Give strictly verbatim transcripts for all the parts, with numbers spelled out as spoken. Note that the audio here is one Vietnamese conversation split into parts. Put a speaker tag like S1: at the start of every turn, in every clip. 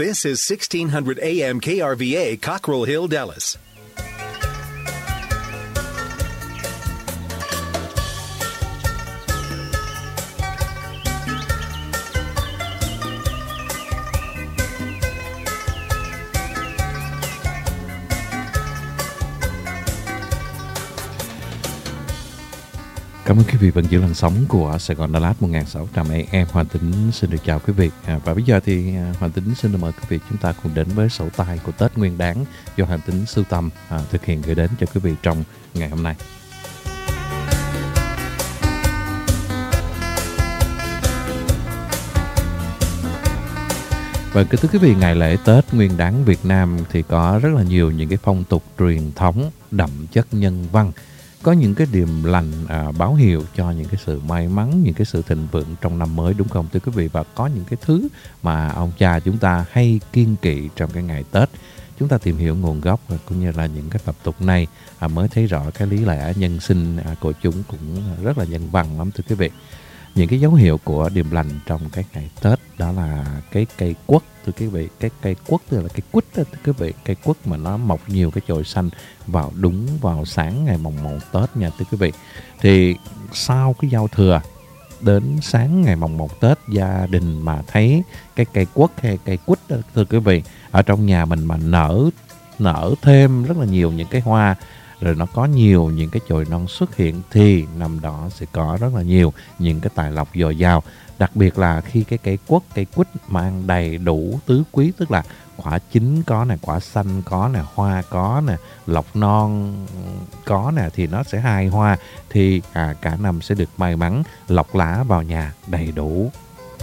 S1: This is sixteen hundred A M K R V A, Cockrell Hill, Dallas.
S2: Cảm ơn quý vị vẫn giữ làn sóng của Sài Gòn Đà Lạt một nghìn sáu trăm A M. Hoàng Tính xin được chào quý vị. À, và bây giờ thì Hoàng Tính xin được mời quý vị chúng ta cùng đến với sổ tay của Tết Nguyên Đán do Hoàng Tính sưu tầm à, thực hiện gửi đến cho quý vị trong ngày hôm nay. Và kính thưa quý vị, ngày lễ Tết Nguyên Đán Việt Nam thì có rất là nhiều những cái phong tục truyền thống đậm chất nhân văn. Có những cái điềm lành à, báo hiệu cho những cái sự may mắn, những cái sự thịnh vượng trong năm mới, đúng không thưa quý vị? Và có những cái thứ mà ông cha chúng ta hay kiêng kỵ trong cái ngày Tết. Chúng ta tìm hiểu nguồn gốc và cũng như là những cái tập tục này à, mới thấy rõ cái lý lẽ nhân sinh à, của chúng cũng rất là nhân văn lắm thưa quý vị. Những cái dấu hiệu của điềm lành trong cái ngày Tết đó là cái cây quất thưa quý vị. Cái cây quất tức là cái quýt đó thưa quý vị. Cây quất mà nó mọc nhiều cái chồi xanh vào đúng vào sáng ngày mồng một Tết nha thưa quý vị. Thì sau cái giao thừa đến sáng ngày mồng một Tết, gia đình mà thấy cái cây quất hay cây quýt đó thưa quý vị, ở trong nhà mình mà nở nở thêm rất là nhiều những cái hoa, rồi nó có nhiều những cái chồi non xuất hiện, thì năm đó sẽ có rất là nhiều những cái tài lộc dồi dào. Đặc biệt là khi cái cây quất, cây quýt mang đầy đủ tứ quý, tức là quả chín có nè, quả xanh có nè, hoa có nè, lộc non có nè, thì nó sẽ hài hoa, thì à, cả năm sẽ được may mắn, lộc lá vào nhà đầy đủ.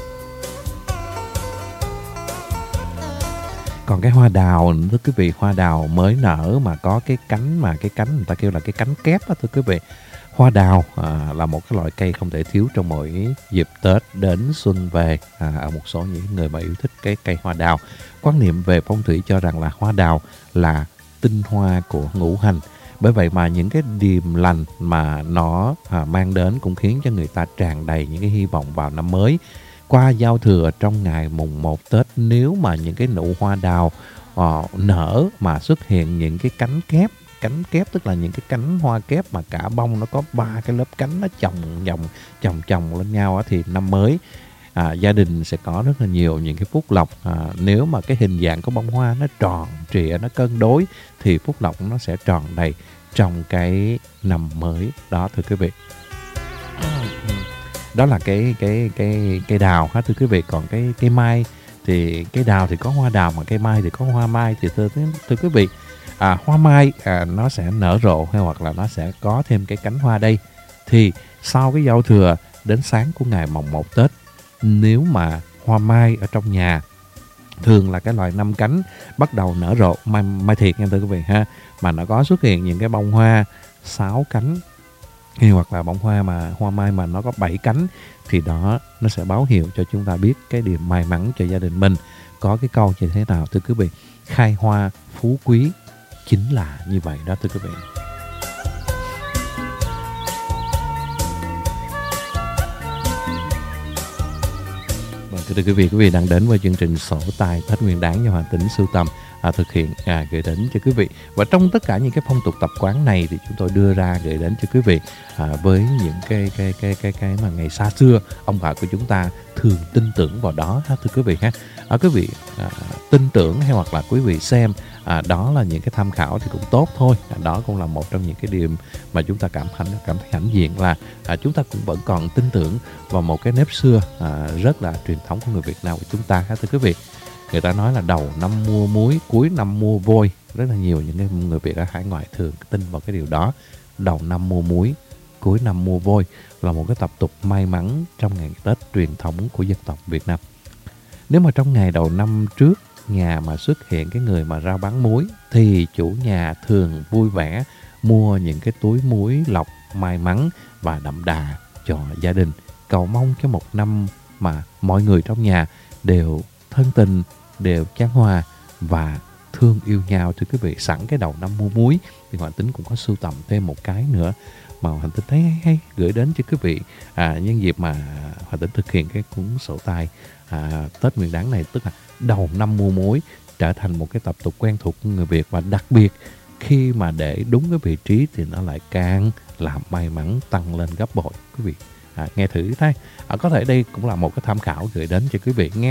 S2: Còn cái hoa đào, thưa quý vị, hoa đào mới nở mà có cái cánh, mà cái cánh người ta kêu là cái cánh kép đó thưa quý vị. Hoa đào à, là một cái loại cây không thể thiếu trong mỗi dịp Tết đến xuân về. À, ở một số những người mà yêu thích cái cây hoa đào, quan niệm về phong thủy cho rằng là hoa đào là tinh hoa của ngũ hành. Bởi vậy mà những cái điềm lành mà nó à, mang đến cũng khiến cho người ta tràn đầy những cái hy vọng vào năm mới. Qua giao thừa trong ngày mùng một Tết, nếu mà những cái nụ hoa đào uh, nở mà xuất hiện những cái cánh kép, cánh kép tức là những cái cánh hoa kép mà cả bông nó có ba cái lớp cánh nó chồng chồng chồng chồng lên nhau, thì năm mới à, gia đình sẽ có rất là nhiều những cái phúc lộc. À, nếu mà cái hình dạng của bông hoa nó tròn trịa, nó cân đối, thì phúc lộc nó sẽ tròn đầy trong cái năm mới đó thưa quý vị. Đó là cái cái cái cây đào ha thưa quý vị. Còn cái cây mai thì cây đào thì có hoa đào, mà cây mai thì có hoa mai. Thì thưa thưa quý vị, à, hoa mai à, nó sẽ nở rộ hay hoặc là nó sẽ có thêm cái cánh hoa đây. Thì sau cái giao thừa đến sáng của ngày mồng một Tết, nếu mà hoa mai ở trong nhà thường là cái loại năm cánh bắt đầu nở rộ, mai mai thiệt nha thưa quý vị ha, mà nó có xuất hiện những cái bông hoa sáu cánh, hay hoặc là bông hoa mà hoa mai mà nó có bảy cánh, thì đó nó sẽ báo hiệu cho chúng ta biết cái điểm may mắn cho gia đình mình. Có cái câu như thế nào thưa quý vị? Khai hoa phú quý, chính là như vậy đó thưa quý vị. Vâng, thưa quý vị, quý vị đang đến với chương trình sổ tay Tết Nguyên Đán do Hoàng Tính sưu tầm À, thực hiện à, gửi đến cho quý vị. Và trong tất cả những cái phong tục tập quán này thì chúng tôi đưa ra gửi đến cho quý vị à, với những cái cái cái cái cái mà ngày xa xưa ông bà của chúng ta thường tin tưởng vào đó ha, thưa quý vị ha. À, quý vị à, tin tưởng hay hoặc là quý vị xem à, đó là những cái tham khảo thì cũng tốt thôi. À, đó cũng là một trong những cái điểm mà chúng ta cảm thấy cảm thấy hãnh diện là à, chúng ta cũng vẫn còn tin tưởng vào một cái nếp xưa à, rất là truyền thống của người Việt Nam của chúng ta ha, thưa quý vị. Người ta nói là đầu năm mua muối, cuối năm mua vôi. Rất là nhiều những cái người Việt ở hải ngoại thường tin vào cái điều đó. Đầu năm mua muối, cuối năm mua vôi là một cái tập tục may mắn trong ngày Tết truyền thống của dân tộc Việt Nam. Nếu mà trong ngày đầu năm trước nhà mà xuất hiện cái người mà rao bán muối, thì chủ nhà thường vui vẻ mua những cái túi muối lọc may mắn và đậm đà cho gia đình, cầu mong cho một năm mà mọi người trong nhà đều thân tình, đều chan hòa và thương yêu nhau. Thưa quý vị, sẵn cái đầu năm mua muối thì Hoàng Tính cũng có sưu tầm thêm một cái nữa mà Hoàng Tính thấy hay, hay gửi đến cho quý vị à, nhân dịp mà Hoàng Tính thực hiện cái cuốn sổ tay à, Tết Nguyên Đán này, tức là đầu năm mua muối trở thành một cái tập tục quen thuộc của người Việt, và đặc biệt khi mà để đúng cái vị trí thì nó lại càng làm may mắn tăng lên gấp bội. Quý vị à, nghe thử thôi, à, có thể đây cũng là một cái tham khảo gửi đến cho quý vị nghe.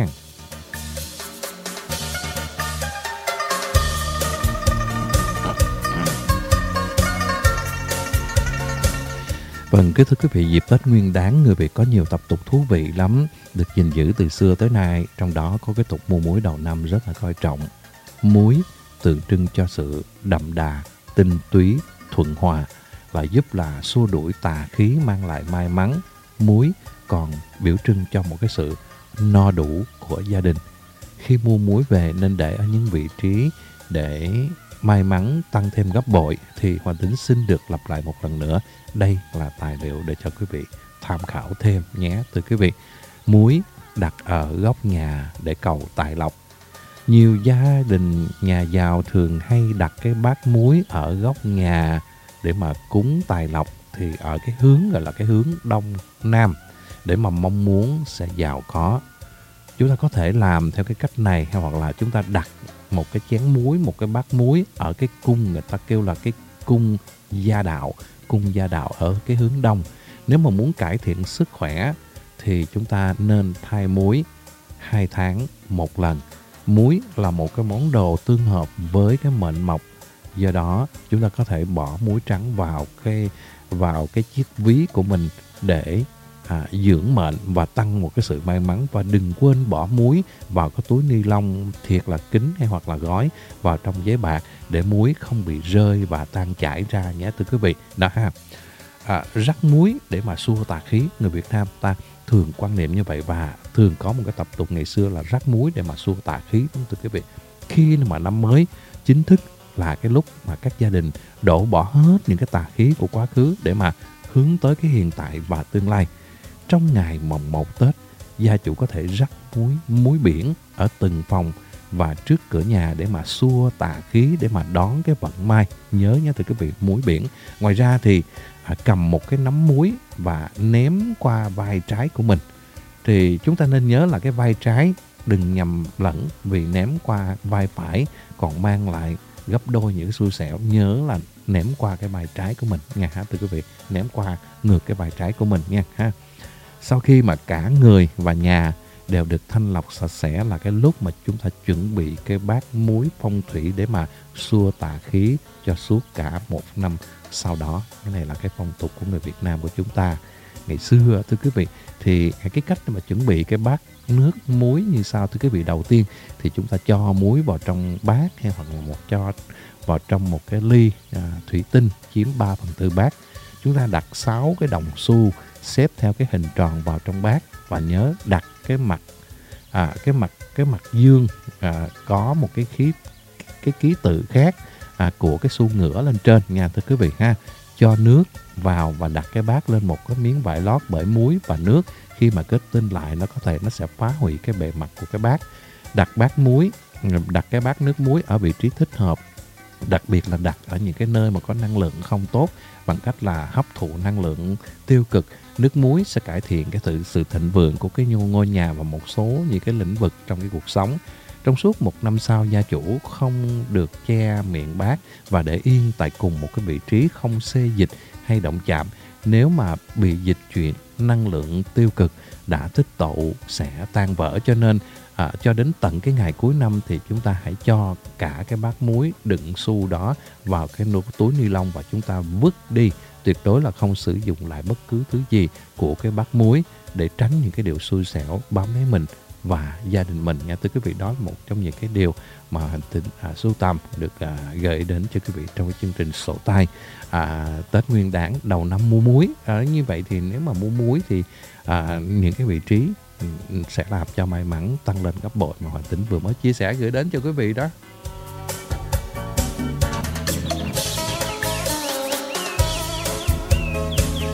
S2: Vâng, kính thưa quý vị, dịp Tết Nguyên Đán người Việt có nhiều tập tục thú vị lắm, được gìn giữ từ xưa tới nay. Trong đó có cái tục mua muối đầu năm rất là coi trọng. Muối tượng trưng cho sự đậm đà, tinh túy, thuận hòa và giúp là xua đuổi tà khí, mang lại may mắn. Muối còn biểu trưng cho một cái sự no đủ của gia đình. Khi mua muối về nên để ở những vị trí để may mắn tăng thêm gấp bội. Thì Hoàng Tính xin được lặp lại một lần nữa, đây là tài liệu để cho quý vị tham khảo thêm nhé. Thưa quý vị, muối đặt ở góc nhà để cầu tài lộc. Nhiều gia đình nhà giàu thường hay đặt cái bát muối ở góc nhà để mà cúng tài lộc, thì ở cái hướng gọi là cái hướng đông nam, để mà mong muốn sẽ giàu có. Chúng ta có thể làm theo cái cách này, hay hoặc là chúng ta đặt một cái chén muối, một cái bát muối ở cái cung, người ta kêu là cái cung gia đạo, cung gia đạo ở cái hướng đông. Nếu mà muốn cải thiện sức khỏe thì chúng ta nên thay muối hai tháng một lần. Muối là một cái món đồ tương hợp với cái mệnh mộc, do đó chúng ta có thể bỏ muối trắng vào cái vào cái chiếc ví của mình để à, dưỡng mệnh và tăng một cái sự may mắn. Và đừng quên bỏ muối vào cái túi ni lông thiệt là kín hay hoặc là gói vào trong giấy bạc để muối không bị rơi và tan chảy ra nhé, thưa quý vị. Đó ha. À, rắc muối để mà xua tà khí, người Việt Nam ta thường quan niệm như vậy, và thường có một cái tập tục ngày xưa là rắc muối để mà xua tà khí, đúng thưa quý vị. Khi mà năm mới chính thức là cái lúc mà các gia đình đổ bỏ hết những cái tà khí của quá khứ để mà hướng tới cái hiện tại và tương lai. Trong ngày mồng một Tết, gia chủ có thể rắc muối muối biển ở từng phòng và trước cửa nhà để mà xua tà khí, để mà đón cái vận may. Nhớ nhé thưa quý vị, muối biển. Ngoài ra thì à, cầm một cái nắm muối và ném qua vai trái của mình. Thì chúng ta nên nhớ là cái vai trái đừng nhầm lẫn, vì ném qua vai phải còn mang lại gấp đôi những xui xẻo. Nhớ là ném qua cái vai trái của mình nha ha, thưa quý vị, ném qua ngược cái vai trái của mình nha ha. Sau khi mà cả người và nhà đều được thanh lọc sạch sẽ là cái lúc mà chúng ta chuẩn bị cái bát muối phong thủy để mà xua tà khí cho suốt cả một năm sau đó. Cái này là cái phong tục của người Việt Nam của chúng ta ngày xưa, thưa quý vị. Thì cái cách mà chuẩn bị cái bát nước muối như sau, thưa quý vị. Đầu tiên thì chúng ta cho muối vào trong bát, hay hoặc là một cho vào trong một cái ly à, thủy tinh chiếm ba phần tư bát. Chúng ta đặt sáu cái đồng xu xếp theo cái hình tròn vào trong bát, và nhớ đặt cái mặt à, cái mặt cái mặt dương à, có một cái khí cái ký tự khác à, của cái xu ngửa lên trên nha, thưa quý vị ha. Cho nước vào và đặt cái bát lên một cái miếng vải lót bởi muối và nước. Khi mà kết tinh lại, nó có thể nó sẽ phá hủy cái bề mặt của cái bát. Đặt bát muối, đặt cái bát nước muối ở vị trí thích hợp, đặc biệt là đặt ở những cái nơi mà có năng lượng không tốt, bằng cách là hấp thụ năng lượng tiêu cực. Nước muối sẽ cải thiện cái sự, sự thịnh vượng của cái ngôi nhà và một số những cái lĩnh vực trong cái cuộc sống. Trong suốt một năm sau, gia chủ không được che miệng bát và để yên tại cùng một cái vị trí, không xê dịch hay động chạm. Nếu mà bị dịch chuyển, năng lượng tiêu cực đã tích tụ sẽ tan vỡ. Cho nên à, cho đến tận cái ngày cuối năm thì chúng ta hãy cho cả cái bát muối đựng xu đó vào cái túi ni lông và chúng ta vứt đi. Tuyệt đối là không sử dụng lại bất cứ thứ gì của cái bát muối, để tránh những cái điều xui xẻo bám lấy mình và gia đình mình nha, thưa quý vị. Đó là một trong những cái điều mà hành tinh à, sưu tầm được à, gửi đến cho quý vị trong cái chương trình sổ tay à, Tết Nguyên Đán đầu năm mua muối. À, như vậy thì nếu mà mua muối thì à, những cái vị trí sẽ làm cho may mắn tăng lên gấp bội mà Hoàng Tính vừa mới chia sẻ gửi đến cho quý vị đó.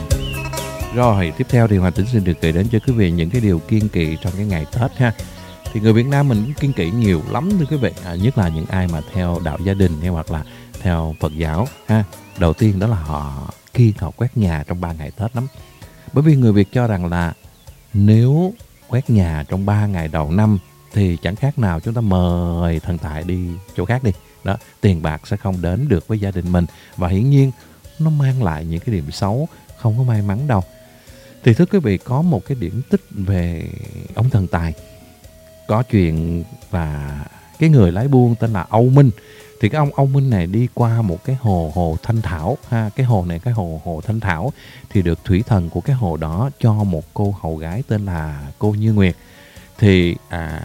S2: Rồi, tiếp theo thì Hoàng Tính xin được gửi đến cho quý vị những cái điều kiêng kỵ trong cái ngày Tết ha. Thì người Việt Nam mình cũng kiêng kỵ nhiều lắm thưa quý vị, à, nhất là những ai mà theo đạo gia đình hay hoặc là theo Phật giáo ha. Đầu tiên đó là họ kiêng, họ quét nhà trong ba ngày Tết lắm. Bởi vì người Việt cho rằng là nếu quét nhà trong ba ngày đầu năm thì chẳng khác nào chúng ta mời thần tài đi chỗ khác đi. Đó, tiền bạc sẽ không đến được với gia đình mình, và hiển nhiên nó mang lại những cái điểm xấu, không có may mắn đâu. Thì thưa quý vị, có một cái điển tích về ông thần tài. Có chuyện là cái người lái buôn tên là Âu Minh. Thì cái ông Âu Minh này đi qua một cái hồ hồ Thanh Thảo ha, cái hồ này cái hồ hồ Thanh Thảo thì được thủy thần của cái hồ đó cho một cô hầu gái tên là cô Như Nguyệt. Thì à,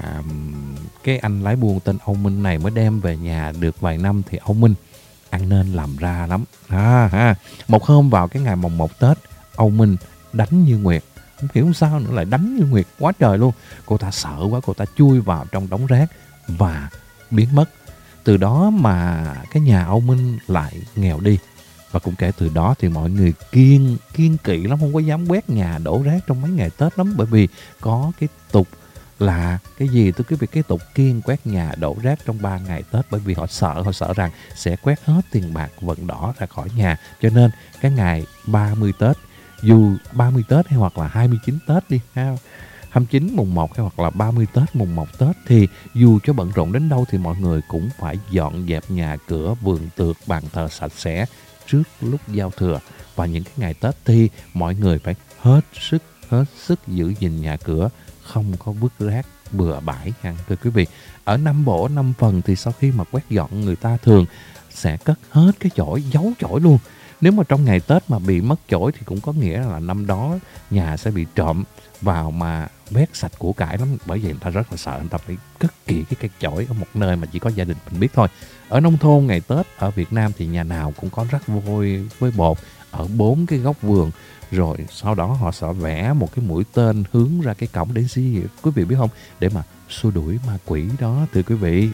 S2: cái anh lái buôn tên Âu Minh này mới đem về nhà được vài năm thì Âu Minh ăn nên làm ra lắm ha, ha. Một hôm vào cái ngày mồng một Tết, Âu Minh đánh Như Nguyệt, không hiểu sao nữa lại đánh Như Nguyệt quá trời luôn. Cô ta sợ quá, cô ta chui vào trong đống rác và biến mất. Từ đó mà cái nhà Âu Minh lại nghèo đi. Và cũng kể từ đó thì mọi người kiêng kiêng kỵ lắm, không có dám quét nhà đổ rác trong mấy ngày Tết lắm. Bởi vì có cái tục là cái gì tôi cứ việc cái tục kiêng quét nhà đổ rác trong ba ngày Tết. Bởi vì họ sợ, họ sợ rằng sẽ quét hết tiền bạc vận đỏ ra khỏi nhà. Cho nên cái ngày ba mươi Tết, dù ba mươi Tết hay hoặc là hai mươi chín Tết đi ha, hai mươi chín mùng một hay hoặc là ba mươi Tết mùng một Tết, thì dù cho bận rộn đến đâu thì mọi người cũng phải dọn dẹp nhà cửa, vườn tược, bàn thờ sạch sẽ trước lúc giao thừa. Và những cái ngày Tết thì mọi người phải hết sức hết sức giữ gìn nhà cửa, không có vứt rác bừa bãi nha thưa quý vị. Ở Nam Bộ, Năm Phần thì sau khi mà quét dọn, người ta thường sẽ cất hết cái chổi, giấu chổi luôn. Nếu mà trong ngày Tết mà bị mất chổi thì cũng có nghĩa là năm đó nhà sẽ bị trộm vào mà vét sạch của cải lắm. Bởi vậy người ta rất là sợ, người ta phải cất kỹ cái cây chổi ở một nơi mà chỉ có gia đình mình biết thôi. Ở nông thôn ngày Tết ở Việt Nam thì nhà nào cũng có rắc vôi với bột ở bốn cái góc vườn. Rồi sau đó họ sẽ vẽ một cái mũi tên hướng ra cái cổng để gì quý vị biết không? Để mà xua đuổi ma quỷ đó thưa quý vị.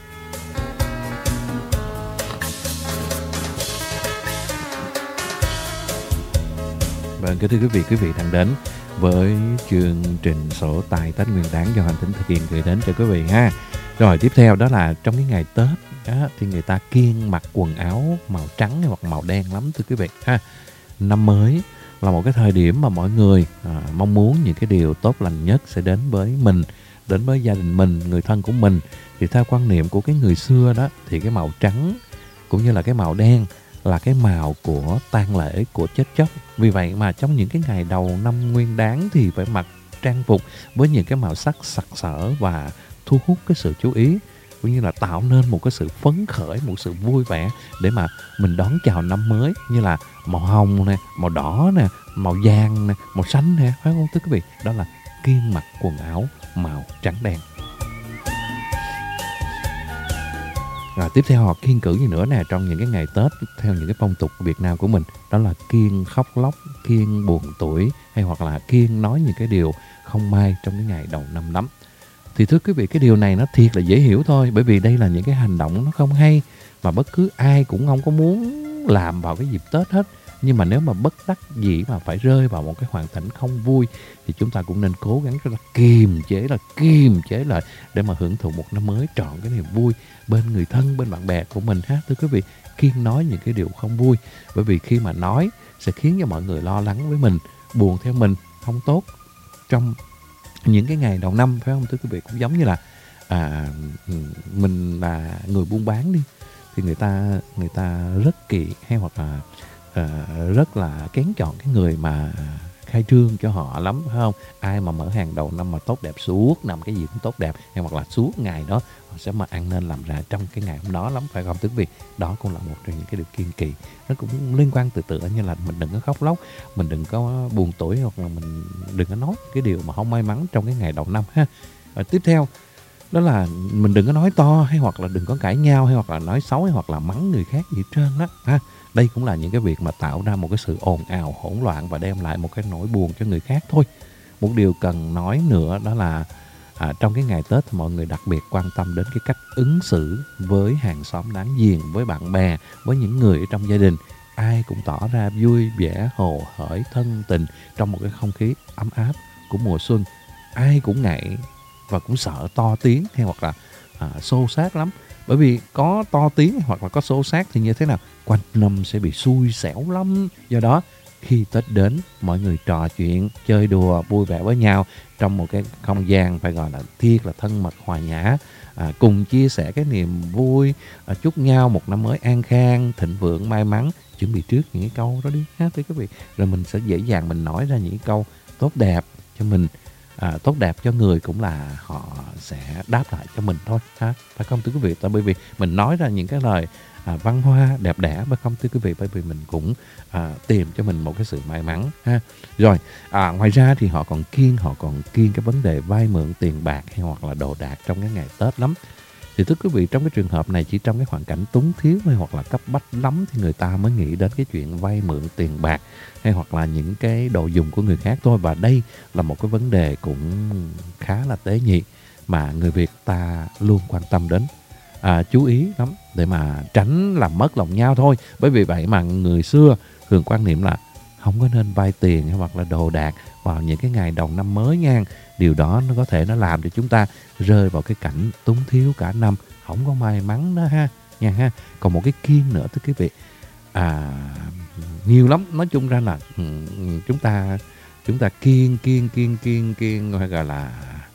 S2: Vâng, kính thưa quý vị, quý vị đang đến với chương trình Sổ Tay Tết Nguyên Đán do Hành Tính thực hiện gửi đến cho quý vị ha. Rồi tiếp theo đó là trong cái ngày Tết đó, thì người ta kiêng mặc quần áo màu trắng hoặc màu đen lắm thưa quý vị ha. Năm mới là một cái thời điểm mà mọi người à, mong muốn những cái điều tốt lành nhất sẽ đến với mình, đến với gia đình mình, người thân của mình. Thì theo quan niệm của cái người xưa đó thì cái màu trắng cũng như là cái màu đen là cái màu của tang lễ, của chết chóc. Vì vậy mà trong những cái ngày đầu năm Nguyên Đán thì phải mặc trang phục với những cái màu sắc sặc sỡ và thu hút cái sự chú ý, cũng như là tạo nên một cái sự phấn khởi, một sự vui vẻ để mà mình đón chào năm mới, như là màu hồng nè, màu đỏ nè, màu vàng nè, màu xanh nè, phải không thưa quý vị? Đó là kiêng mặc quần áo màu trắng đen. Rồi tiếp theo họ kiêng cữ gì nữa nè trong những cái ngày Tết theo những cái phong tục Việt Nam của mình, đó là kiêng khóc lóc, kiêng buồn tuổi, hay hoặc là kiêng nói những cái điều không may trong cái ngày đầu năm lắm. Thì thưa quý vị, cái điều này nó thiệt là dễ hiểu thôi, bởi vì đây là những cái hành động nó không hay mà bất cứ ai cũng không có muốn làm vào cái dịp Tết hết. Nhưng mà nếu mà bất đắc dĩ mà phải rơi vào một cái hoàn cảnh không vui thì chúng ta cũng nên cố gắng là kiềm chế là kiềm chế lại để mà hưởng thụ một năm mới trọn cái niềm vui bên người thân, bên bạn bè của mình ha thưa quý vị. Kiêng nói những cái điều không vui, bởi vì khi mà nói sẽ khiến cho mọi người lo lắng với mình, buồn theo mình, không tốt trong những cái ngày đầu năm, phải không thưa quý vị? Cũng giống như là à, mình là người buôn bán đi, thì người ta người ta rất kỵ hay hoặc là à, rất là kén chọn cái người mà khai trương cho họ lắm, phải không? Ai mà mở hàng đầu năm mà tốt đẹp suốt năm, cái gì cũng tốt đẹp, hay hoặc là suốt ngày đó họ sẽ mà ăn nên làm ra trong cái ngày hôm đó lắm, phải không thưa quý vị? Đó cũng là một trong những cái điều kiêng kỵ. Nó cũng liên quan từ từ như là mình đừng có khóc lóc, mình đừng có buồn tuổi, hoặc là mình đừng có nói cái điều mà không may mắn trong cái ngày đầu năm ha. Và tiếp theo đó là mình đừng có nói to, hay hoặc là đừng có cãi nhau, hay hoặc là nói xấu, hay hoặc là mắng người khác gì hết trơn đó ha. Đây cũng là những cái việc mà tạo ra một cái sự ồn ào, hỗn loạn và đem lại một cái nỗi buồn cho người khác thôi. Một điều cần nói nữa đó là à, trong cái ngày Tết thì mọi người đặc biệt quan tâm đến cái cách ứng xử với hàng xóm láng giềng, với bạn bè, với những người ở trong gia đình. Ai cũng tỏ ra vui vẻ, hồ hởi, thân tình trong một cái không khí ấm áp của mùa xuân. Ai cũng ngại và cũng sợ to tiếng hay hoặc là à, xô xát lắm. Bởi vì có to tiếng hoặc là có xô xát thì như thế nào? Quanh năm sẽ bị xui xẻo lắm. Do đó khi Tết đến, mọi người trò chuyện, chơi đùa, vui vẻ với nhau trong một cái không gian phải gọi là thiệt là thân mật hòa nhã, à, cùng chia sẻ cái niềm vui, à, chúc nhau một năm mới an khang, thịnh vượng, may mắn. Chuẩn bị trước những cái câu đó đi ha thưa quý vị. Rồi mình sẽ dễ dàng mình nói ra những câu tốt đẹp cho mình, à, tốt đẹp cho người cũng là họ sẽ đáp lại cho mình thôi ha, phải không thưa quý vị? Tại bởi vì mình nói ra những cái lời à, văn hoa đẹp đẽ phải không thưa quý vị? Bởi vì mình cũng à, tìm cho mình một cái sự may mắn ha. Rồi à, ngoài ra thì họ còn kiêng họ còn kiêng cái vấn đề vay mượn tiền bạc hay hoặc là đồ đạc trong cái ngày Tết lắm. Thì thưa quý vị, trong cái trường hợp này chỉ trong cái hoàn cảnh túng thiếu hay hoặc là cấp bách lắm thì người ta mới nghĩ đến cái chuyện vay mượn tiền bạc hay hoặc là những cái đồ dùng của người khác thôi. Và đây là một cái vấn đề cũng khá là tế nhị mà người Việt ta luôn quan tâm đến, à, chú ý lắm để mà tránh làm mất lòng nhau thôi. Bởi vì vậy mà người xưa thường quan niệm là không có nên vay tiền hay hoặc là đồ đạc vào những cái ngày đầu năm mới nha. Điều đó nó có thể nó làm cho chúng ta rơi vào cái cảnh túng thiếu cả năm, không có may mắn đó ha nha ha. Còn một cái kiêng nữa thưa quý vị, à, nhiều lắm. Nói chung ra là chúng ta chúng ta kiêng kiêng kiêng kiêng kiêng hay gọi là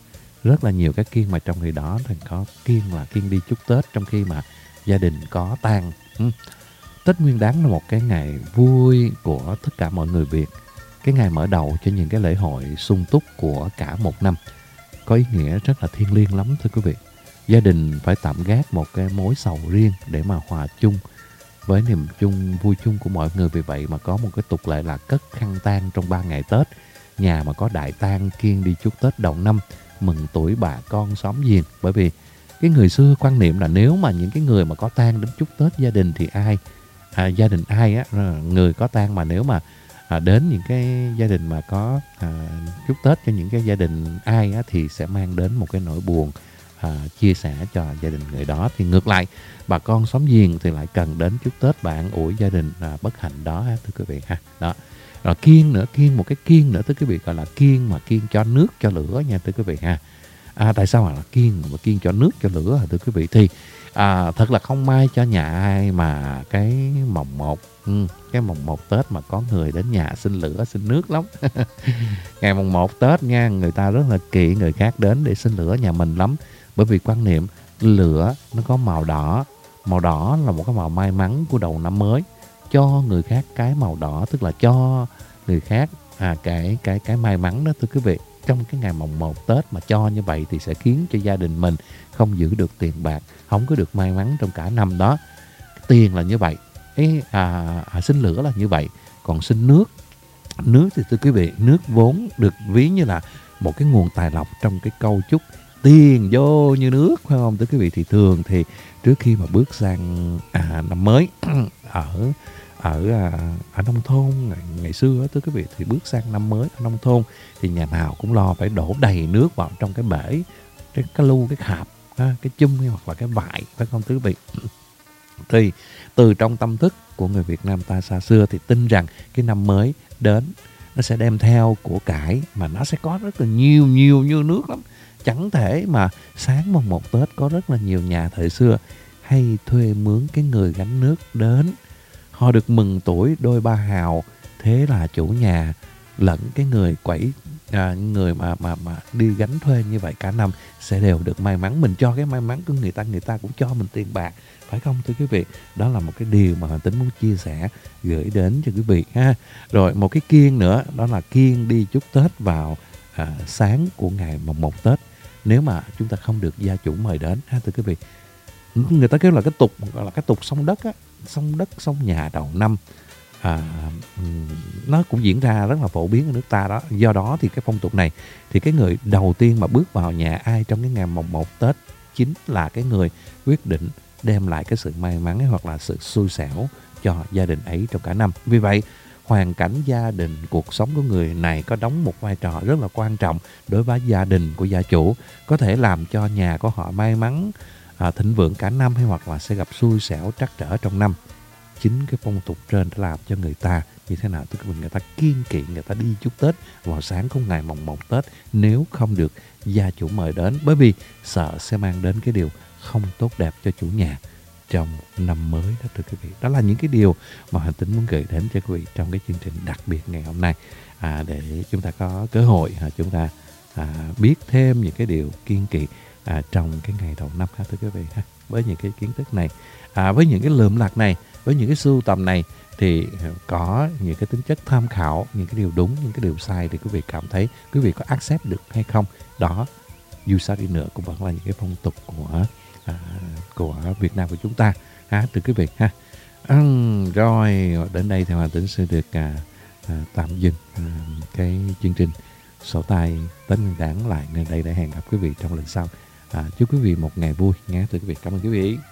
S2: rất là nhiều cái kiêng, mà trong khi đó thì có kiêng là kiêng đi chúc Tết trong khi mà gia đình có tang. Ừ. Tết Nguyên Đán là một cái ngày vui của tất cả mọi người Việt, cái ngày mở đầu cho những cái lễ hội sung túc của cả một năm, có ý nghĩa rất là thiêng liêng lắm thưa quý vị. Gia đình phải tạm gác một cái mối sầu riêng để mà hòa chung với niềm chung vui chung của mọi người. Vì vậy mà có một cái tục lệ là cất khăn tang trong ba ngày Tết. Nhà mà có đại tang kiêng đi chúc Tết đầu năm, mừng tuổi bà con xóm giềng. Bởi vì cái người xưa quan niệm là nếu mà những cái người mà có tang đến chúc Tết gia đình thì ai à, gia đình ai á, người có tang mà nếu mà à, đến những cái gia đình mà có à, chúc Tết cho những cái gia đình ai á, thì sẽ mang đến một cái nỗi buồn à, chia sẻ cho gia đình người đó. Thì ngược lại bà con xóm giềng thì lại cần đến chúc Tết bạn ủi gia đình à, bất hạnh đó ha, thưa quý vị ha. Đó. Rồi kiêng nữa, kiêng một cái kiêng nữa thưa quý vị, gọi là kiêng mà kiêng cho nước cho lửa nha thưa quý vị ha. À, tại sao là kiêng mà kiêng cho nước cho lửa hả thưa quý vị? Thì à, thật là không may cho nhà ai mà cái mồng một ừ, cái mồng một Tết mà có người đến nhà xin lửa xin nước lắm. Ngày mồng một Tết nha, người ta rất là kỵ người khác đến để xin lửa nhà mình lắm. Bởi vì quan niệm lửa nó có màu đỏ, màu đỏ là một cái màu may mắn của đầu năm mới. Cho người khác cái màu đỏ tức là cho người khác à, cái cái cái may mắn đó thưa quý vị. Trong cái ngày mồng một Tết mà cho như vậy thì sẽ khiến cho gia đình mình không giữ được tiền bạc, không có được may mắn trong cả năm đó. Tiền là như vậy, ấy, à, à, xin lửa là như vậy. Còn xin nước, nước thì thưa quý vị, nước vốn được ví như là một cái nguồn tài lộc trong cái câu chúc tiền vô như nước, phải không thưa quý vị? Thì thường thì trước khi mà bước sang à, năm mới ở ở ở nông thôn ngày, ngày xưa thưa quý vị, thì bước sang năm mới ở nông thôn thì nhà nào cũng lo phải đổ đầy nước vào trong cái bể, cái cái lu, cái khạp, cái chum hay hoặc là cái vại, phải không thưa quý vị? Thì từ trong tâm thức của người Việt Nam ta xa xưa thì tin rằng cái năm mới đến nó sẽ đem theo của cải, mà nó sẽ có rất là nhiều nhiều như nước lắm. Chẳng thể mà sáng mồng một Tết có rất là nhiều nhà thời xưa hay thuê mướn cái người gánh nước đến. Họ được mừng tuổi đôi ba hào, thế là chủ nhà lẫn cái người quẩy à, người mà mà mà đi gánh thuê như vậy cả năm sẽ đều được may mắn. Mình cho cái may mắn của người ta, người ta cũng cho mình tiền bạc, phải không thưa quý vị? Đó là một cái điều mà Tính muốn chia sẻ gửi đến cho quý vị ha. Rồi một cái kiêng nữa, đó là kiêng đi chúc Tết vào à, sáng của ngày mồng một Tết, nếu mà chúng ta không được gia chủ mời đến ha thưa quý vị. Người ta kêu là cái tục, gọi là cái tục xông đất á, xông đất xông nhà đầu năm. À, nó cũng diễn ra rất là phổ biến ở nước ta đó. Do đó thì cái phong tục này thì cái người đầu tiên mà bước vào nhà ai trong cái ngày mồng một Tết chính là cái người quyết định đem lại cái sự may mắn hoặc là sự xui xẻo cho gia đình ấy trong cả năm. Vì vậy hoàn cảnh gia đình, cuộc sống của người này có đóng một vai trò rất là quan trọng đối với gia đình của gia chủ, có thể làm cho nhà của họ may mắn, à, thịnh vượng cả năm hay hoặc là sẽ gặp xui xẻo trắc trở trong năm. Chính cái phong tục trên đã làm cho người ta như thế nào. Thưa quý vị, người ta kiêng kỵ, người ta đi chúc Tết vào sáng của ngày mồng một Tết nếu không được gia chủ mời đến, bởi vì sợ sẽ mang đến cái điều không tốt đẹp cho chủ nhà trong năm mới đó thưa quý vị. Đó là những cái điều mà Hoàng Tính muốn gửi đến cho quý vị trong cái chương trình đặc biệt ngày hôm nay, à, để chúng ta có cơ hội à, chúng ta à, biết thêm những cái điều kiêng kỵ à, trong cái ngày đầu năm ha thưa quý vị ha. Với những cái kiến thức này, à, với những cái lượm lặt này, với những cái sưu tầm này thì có những cái tính chất tham khảo, những cái điều đúng, những cái điều sai thì quý vị cảm thấy quý vị có accept được hay không. Đó, dù sao đi nữa cũng vẫn là những cái phong tục của à, của Việt Nam của chúng ta ha thưa quý vị ha. À, rồi đến đây thì Hoàng Tính sẽ được à, à, tạm dừng à, cái chương trình sổ tay Tết Nguyên Đán lại nơi đây để hẹn gặp quý vị trong lần sau. À, chúc quý vị một ngày vui nhé thưa quý vị. Cảm ơn quý vị.